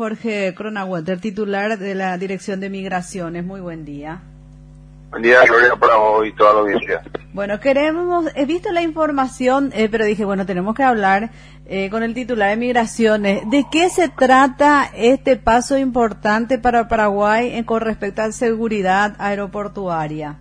Jorge Cronauer, titular de la Dirección de Migraciones. Muy buen día. Buen día, Gloria, para vos y toda la audiencia. Bueno, he visto la información, pero dije, bueno, tenemos que hablar con el titular de Migraciones. ¿De qué se trata este paso importante para Paraguay con respecto a la seguridad aeroportuaria?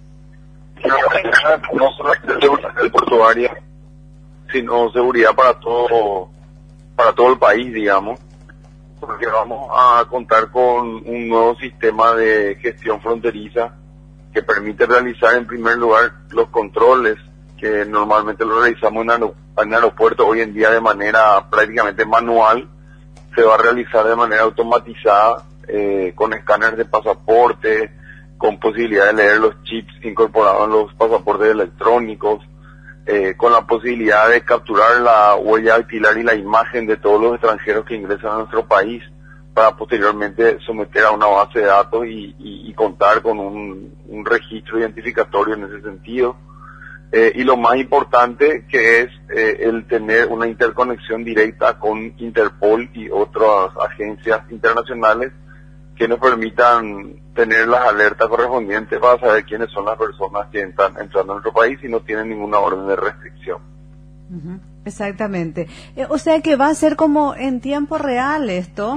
No solamente seguridad aeroportuaria, sino seguridad para todo el país, digamos, porque vamos a contar con un nuevo sistema de gestión fronteriza que permite realizar en primer lugar los controles que normalmente lo realizamos en aeropuertos hoy en día de manera prácticamente manual. Se va a realizar de manera automatizada, con escáneres de pasaporte, con posibilidad de leer los chips incorporados en los pasaportes electrónicos, con la posibilidad de capturar la huella dactilar y la imagen de todos los extranjeros que ingresan a nuestro país para posteriormente someter a una base de datos y contar con un registro identificatorio en ese sentido. Y lo más importante que es el tener una interconexión directa con Interpol y otras agencias internacionales que nos permitan tener las alertas correspondientes para saber quiénes son las personas que están entrando a nuestro país y no tienen ninguna orden de restricción. Uh-huh. Exactamente. O sea que va a ser como en tiempo real esto.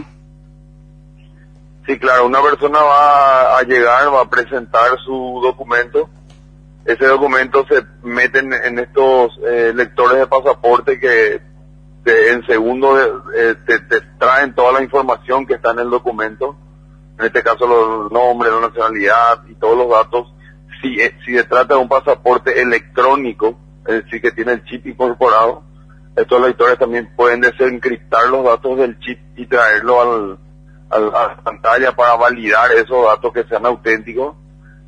Sí, claro, una persona va a llegar, va a presentar su documento. Ese documento se mete en estos lectores de pasaporte que en segundos te traen toda la información que está en el documento. En este caso los nombres, la nacionalidad y todos los datos. Si se trata de un pasaporte electrónico, es decir, que tiene el chip incorporado, estos lectores también pueden desencriptar los datos del chip y traerlo a la pantalla para validar esos datos que sean auténticos.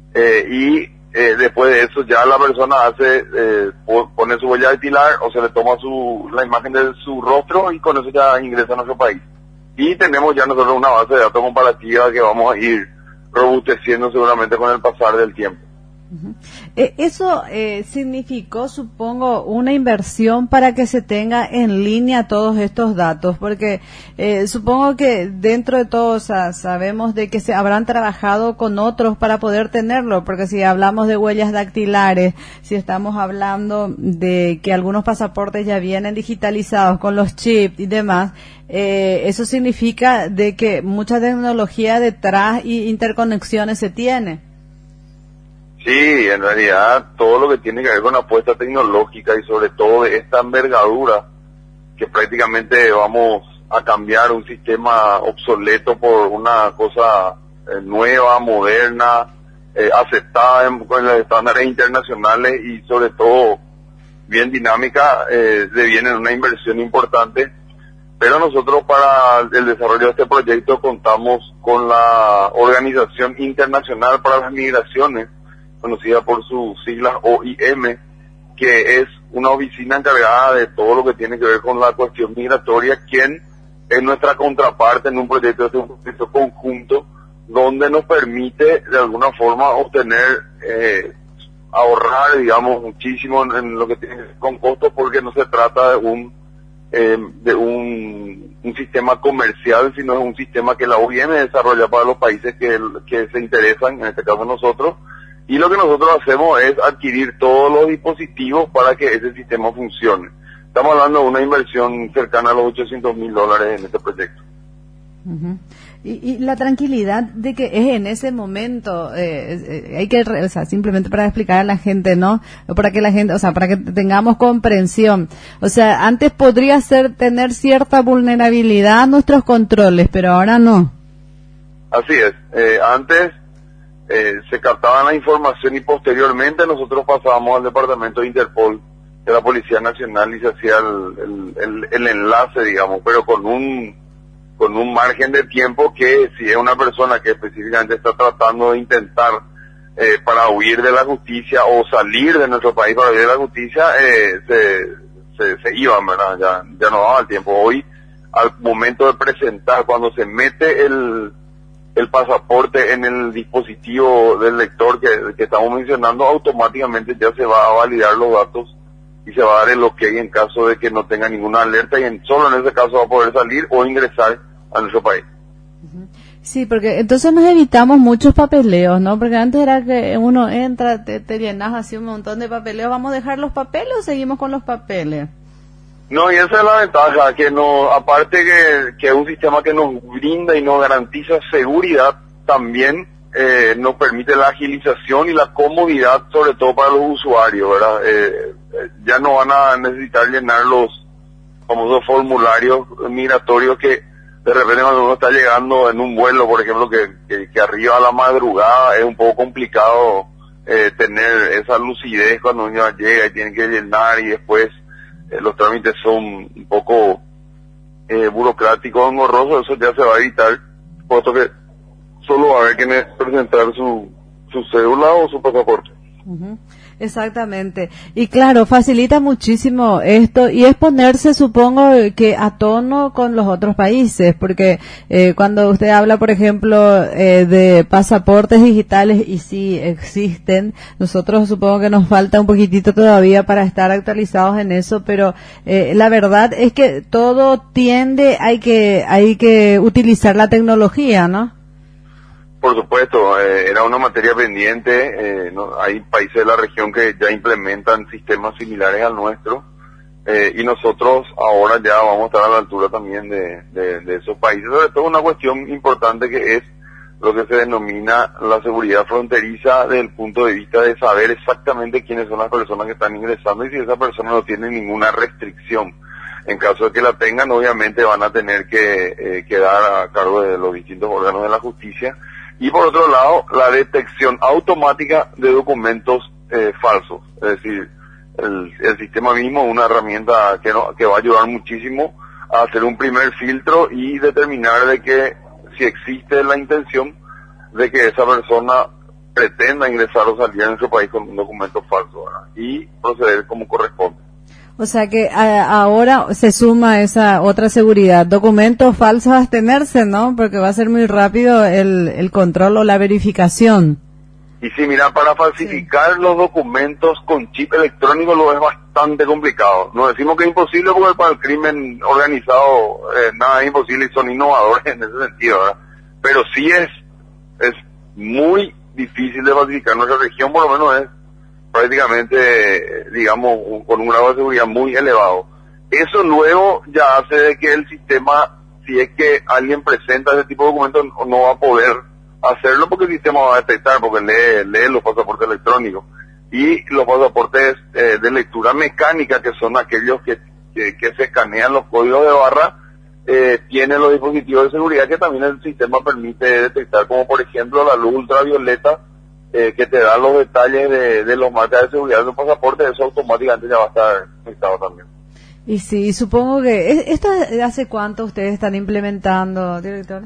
Después de eso ya la persona pone su huella dactilar o se le toma la imagen de su rostro y con eso ya ingresa a nuestro país. Y tenemos ya nosotros una base de datos comparativa que vamos a ir robusteciendo seguramente con el pasar del tiempo. Uh-huh. Eso significó, supongo, una inversión para que se tenga en línea todos estos datos, porque supongo que dentro de todo sabemos de que se habrán trabajado con otros para poder tenerlo, porque si hablamos de huellas dactilares, si estamos hablando de que algunos pasaportes ya vienen digitalizados con los chips y demás, eso significa de que mucha tecnología detrás y interconexiones se tiene. Sí, en realidad todo lo que tiene que ver con apuesta tecnológica y sobre todo de esta envergadura, que prácticamente vamos a cambiar un sistema obsoleto por una cosa nueva, moderna, aceptada con los estándares internacionales y sobre todo bien dinámica, deviene una inversión importante. Pero nosotros para el desarrollo de este proyecto contamos con la Organización Internacional para las Migraciones, conocida por sus siglas OIM, que es una oficina encargada de todo lo que tiene que ver con la cuestión migratoria, quien es nuestra contraparte en un proyecto conjunto, donde nos permite de alguna forma obtener, ahorrar, digamos, muchísimo en lo que tiene que ver con costos, porque no se trata de un sistema comercial, sino es un sistema que la OIM desarrolla para los países que se interesan, en este caso nosotros. Y lo que nosotros hacemos es adquirir todos los dispositivos para que ese sistema funcione. Estamos hablando de una inversión cercana a los $800,000 en este proyecto. Uh-huh. Y la tranquilidad de que es en ese momento, hay que, o sea, simplemente para explicar a la gente, ¿no? Para que la gente, o sea, para que tengamos comprensión. O sea, antes podría tener cierta vulnerabilidad a nuestros controles, pero ahora no. Así es. Antes se captaba la información y posteriormente nosotros pasábamos al departamento de Interpol de la Policía Nacional y se hacía el enlace, digamos, pero con un margen de tiempo que si es una persona que específicamente está tratando de intentar para huir de la justicia o salir de nuestro país para huir de la justicia, se iban, ¿verdad? Ya no daba el tiempo. Hoy, al momento de presentar, cuando se mete el pasaporte en el dispositivo del lector que estamos mencionando, automáticamente ya se va a validar los datos y se va a dar el ok en caso de que no tenga ninguna alerta y solo en ese caso va a poder salir o ingresar a nuestro país. Sí, porque entonces nos evitamos muchos papeleos, ¿no? Porque antes era que uno entra, te llenas así un montón de papeleos. ¿Vamos a dejar los papeles o seguimos con los papeles? No, y esa es la ventaja, que no, aparte que es un sistema que nos brinda y nos garantiza seguridad, también nos permite la agilización y la comodidad, sobre todo para los usuarios, ¿verdad? Ya no van a necesitar llenar los famosos formularios migratorios que de repente cuando uno está llegando en un vuelo, por ejemplo, que arriba a la madrugada es un poco complicado tener esa lucidez cuando uno llega y tiene que llenar y después los trámites son un poco burocráticos, engorrosos. Eso ya se va a evitar, puesto que solo va a haber que presentar su cédula o su pasaporte. Uh-huh. Exactamente. Y claro, facilita muchísimo esto y es ponerse, supongo, que a tono con los otros países, porque cuando usted habla, por ejemplo, de pasaportes digitales, y sí existen, nosotros supongo que nos falta un poquitito todavía para estar actualizados en eso, pero la verdad es que todo tiende, hay que utilizar la tecnología, ¿no? Por supuesto, era una materia pendiente. Hay países de la región que ya implementan sistemas similares al nuestro, y nosotros ahora ya vamos a estar a la altura también de esos países. Sobre todo una cuestión importante que es lo que se denomina la seguridad fronteriza, desde el punto de vista de saber exactamente quiénes son las personas que están ingresando y si esa persona no tiene ninguna restricción. En caso de que la tengan, obviamente van a tener que quedar a cargo de los distintos órganos de la justicia. Y por otro lado, la detección automática de documentos falsos. Es decir, el sistema mismo es una herramienta que va a ayudar muchísimo a hacer un primer filtro y determinar de que si existe la intención de que esa persona pretenda ingresar o salir a nuestro país con un documento falso, ¿verdad? Y proceder como corresponde. O sea que ahora se suma esa otra seguridad, documentos falsos a abstenerse, ¿no? Porque va a ser muy rápido el control o la verificación. Y sí, mira, para falsificar los documentos con chip electrónico lo es bastante complicado. No decimos que es imposible porque para el crimen organizado nada es imposible y son innovadores en ese sentido, ¿verdad? Pero sí es muy difícil de falsificar. Nuestra región por lo menos es prácticamente, digamos, con un grado de seguridad muy elevado. Eso luego ya hace de que el sistema, si es que alguien presenta ese tipo de documentos, no va a poder hacerlo porque el sistema va a detectar, porque lee los pasaportes electrónicos. Y los pasaportes de lectura mecánica, que son aquellos que se escanean los códigos de barra, tienen los dispositivos de seguridad que también el sistema permite detectar, como por ejemplo la luz ultravioleta, que te da los detalles de los marcas de seguridad de los pasaportes. Eso automáticamente ya va a estar conectado también. Y sí, supongo que ¿esto hace cuánto ustedes están implementando, director?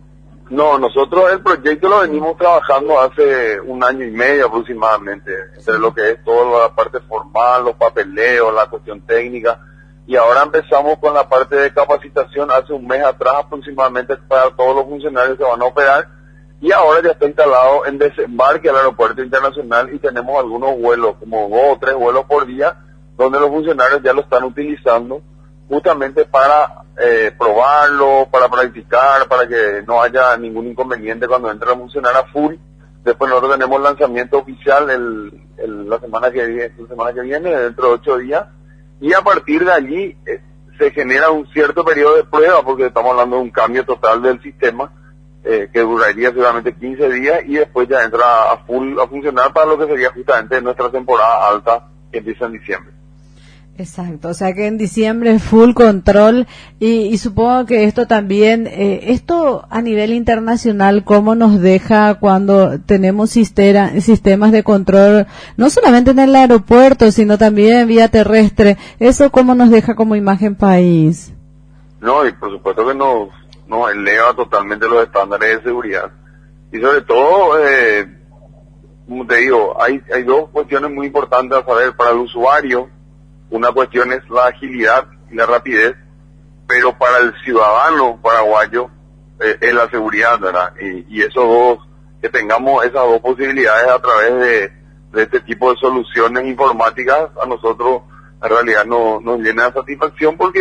No, nosotros el proyecto lo venimos trabajando hace 1 año y medio aproximadamente, entre lo que es toda la parte formal, los papeleos, la cuestión técnica, y ahora empezamos con la parte de capacitación hace 1 mes atrás aproximadamente para todos los funcionarios que van a operar. Y ahora ya está instalado en desembarque al aeropuerto internacional y tenemos algunos vuelos, como 2 o 3 vuelos por día, donde los funcionarios ya lo están utilizando justamente para probarlo, para practicar, para que no haya ningún inconveniente cuando entre a funcionar a full. Después nosotros tenemos lanzamiento oficial la semana que viene, dentro de 8 días, y a partir de allí se genera un cierto periodo de prueba, porque estamos hablando de un cambio total del sistema, que duraría seguramente 15 días y después ya entra a full a funcionar para lo que sería justamente nuestra temporada alta que empieza en diciembre. Exacto, o sea que en diciembre full control y supongo que esto también, esto a nivel internacional, ¿cómo nos deja cuando tenemos sistemas de control, no solamente en el aeropuerto, sino también vía terrestre? ¿Eso cómo nos deja como imagen país? No, y por supuesto que nos eleva totalmente los estándares de seguridad. Y sobre todo, como te digo, hay 2 cuestiones muy importantes a saber para el usuario. Una cuestión es la agilidad y la rapidez, pero para el ciudadano paraguayo es la seguridad, ¿verdad? Y que tengamos esas 2 posibilidades a través de este tipo de soluciones informáticas, a nosotros en realidad nos llena de satisfacción porque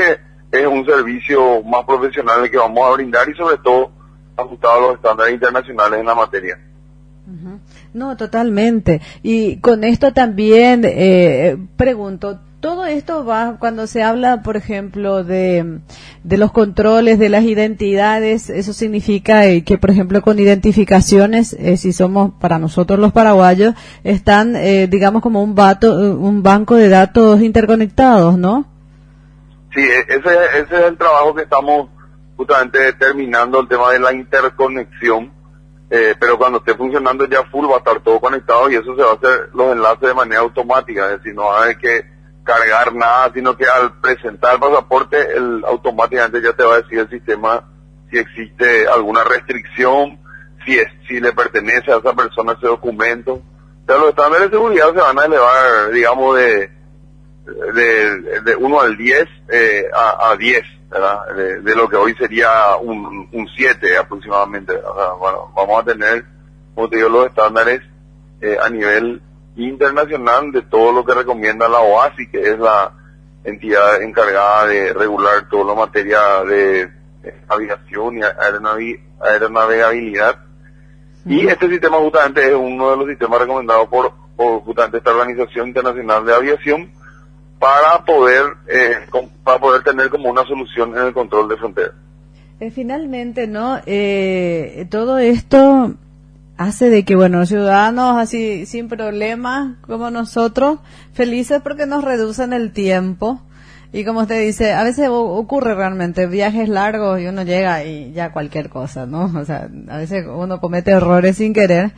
es un servicio más profesional el que vamos a brindar y sobre todo ajustado a los estándares internacionales en la materia. No, totalmente. Y con esto también pregunto, todo esto va, cuando se habla, por ejemplo, de los controles de las identidades, eso significa que, por ejemplo, con identificaciones, si somos, para nosotros los paraguayos, están, digamos, como un banco de datos interconectados, ¿no? Sí, ese es el trabajo que estamos justamente terminando, el tema de la interconexión. Pero cuando esté funcionando ya full va a estar todo conectado y eso se va a hacer los enlaces de manera automática, es decir, no va a haber que cargar nada, sino que al presentar el pasaporte, automáticamente ya te va a decir el sistema si existe alguna restricción, si le pertenece a esa persona ese documento. O sea, los estándares de seguridad se van a elevar, digamos, de 1 al 10 a 10. ¿verdad? De lo que hoy sería un 7 aproximadamente. O sea, bueno, vamos a tener, como te digo, los estándares a nivel internacional de todo lo que recomienda la OASI, que es la entidad encargada de regular toda la materia de aviación y aeronavegabilidad. Y este sistema justamente es uno de los sistemas recomendados por justamente esta Organización Internacional de Aviación, para poder tener como una solución en el control de fronteras. Finalmente, ¿no? Todo esto hace de que, bueno, ciudadanos así sin problemas como nosotros, felices porque nos reducen el tiempo. Y como usted dice, a veces ocurre realmente viajes largos y uno llega y ya cualquier cosa, ¿no? O sea, a veces uno comete errores sin querer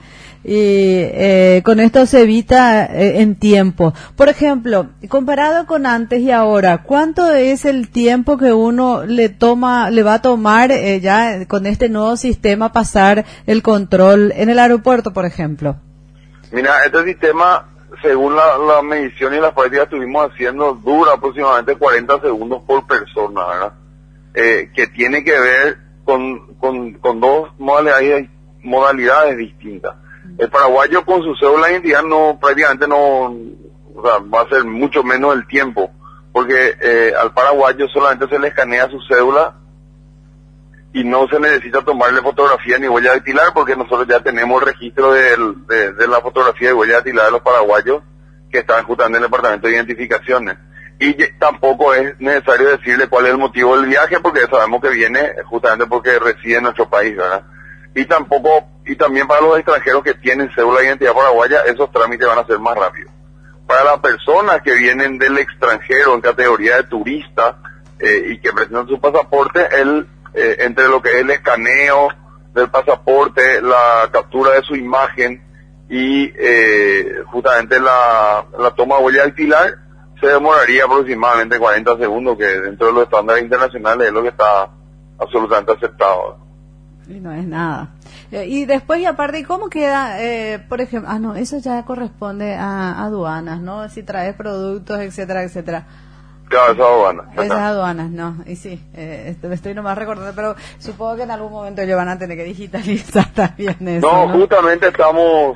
y con esto se evita en tiempo. Por ejemplo, comparado con antes y ahora, ¿cuánto es el tiempo que uno le va a tomar ya con este nuevo sistema pasar el control en el aeropuerto, por ejemplo? Mira, este sistema, según la medición y las prácticas que estuvimos haciendo, dura aproximadamente 40 segundos por persona, ¿verdad? Que tiene que ver con dos modalidades distintas. El paraguayo con su cédula de identidad prácticamente no, o sea, va a ser mucho menos el tiempo, porque al paraguayo solamente se le escanea su cédula y no se necesita tomarle fotografía ni huella dactilar, porque nosotros ya tenemos registro de la fotografía y huella dactilar de los paraguayos que están justamente en el departamento de identificaciones. Y tampoco es necesario decirle cuál es el motivo del viaje, porque sabemos que viene justamente porque reside en nuestro país, ¿verdad? Y también para los extranjeros que tienen cédula de identidad paraguaya, esos trámites van a ser más rápidos. Para las personas que vienen del extranjero en categoría de turista y que presentan su pasaporte, entre lo que es el escaneo del pasaporte, la captura de su imagen y justamente la toma de huella dactilar, se demoraría aproximadamente 40 segundos, que dentro de los estándares internacionales es lo que está absolutamente aceptado. Y no es nada. Y después, y aparte, ¿cómo queda, por ejemplo? No, eso ya corresponde a aduanas, ¿no? Si traes productos, etcétera, etcétera. Claro, esas aduanas. Esas aduanas, no. Y sí, estoy nomás recordando, pero supongo que en algún momento ellos van a tener que digitalizar también eso. No, justamente estamos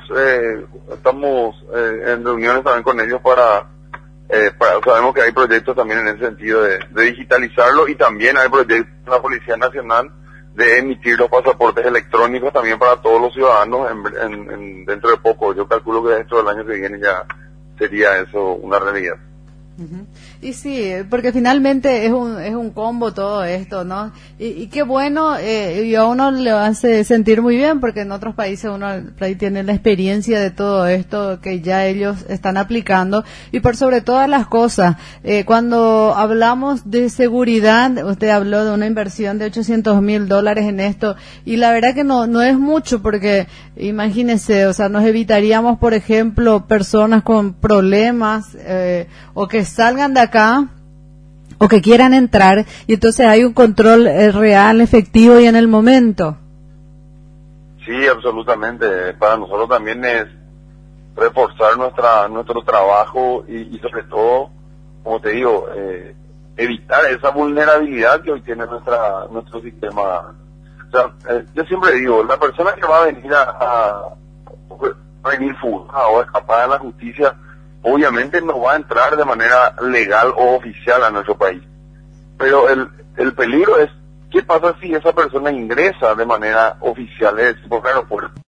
en reuniones también con ellos sabemos que hay proyectos también en ese sentido de digitalizarlo, y también hay proyectos en la Policía Nacional de emitir los pasaportes electrónicos también para todos los ciudadanos dentro de poco. Yo calculo que dentro del año que viene ya sería eso una realidad. Uh-huh. Y sí, porque finalmente es un combo todo esto, ¿no? Y qué bueno, y a uno le hace sentir muy bien, porque en otros países uno ahí tiene la experiencia de todo esto que ya ellos están aplicando, y por sobre todas las cosas, cuando hablamos de seguridad, usted habló de una inversión de $800,000 en esto, y la verdad que no es mucho, porque imagínese, o sea, nos evitaríamos, por ejemplo, personas con problemas, o que salgan de acá o que quieran entrar, y entonces hay un control real, efectivo y en el momento. Sí, absolutamente. Para nosotros también es reforzar nuestro trabajo y sobre todo, como te digo, evitar esa vulnerabilidad que hoy tiene nuestro sistema. O sea, yo siempre digo, la persona que va a venir a venir fugada o escapada de la justicia, obviamente no va a entrar de manera legal o oficial a nuestro país. pero el peligro es, ¿qué pasa si esa persona ingresa de manera oficial? Es decir, por aeropuerto.